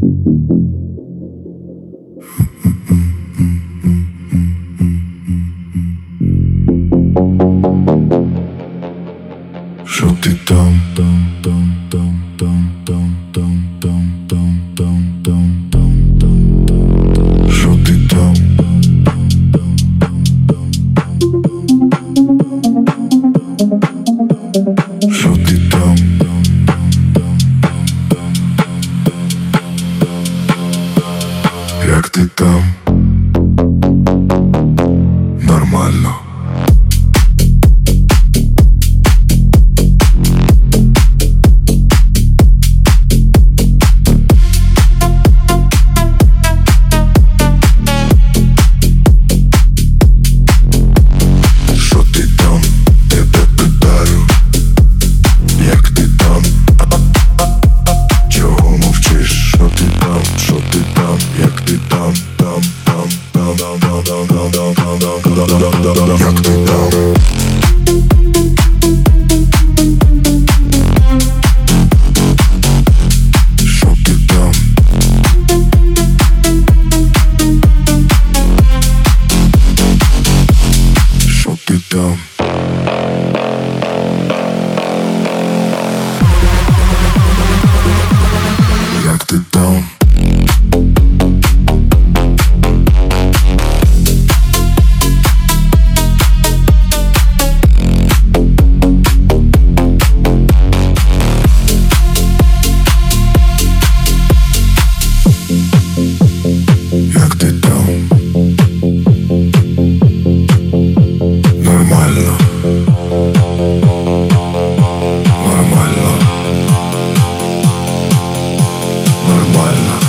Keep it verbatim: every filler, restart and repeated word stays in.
Що ти там, там, там, там, там, там, там, там, там, там, там, там, там, що ти там? Що ти там? Як ти там? Нормально. Як ти там? Що ти там? Що ти там? Як ти там? Як ти там? Нормально. Нормально. Нормально.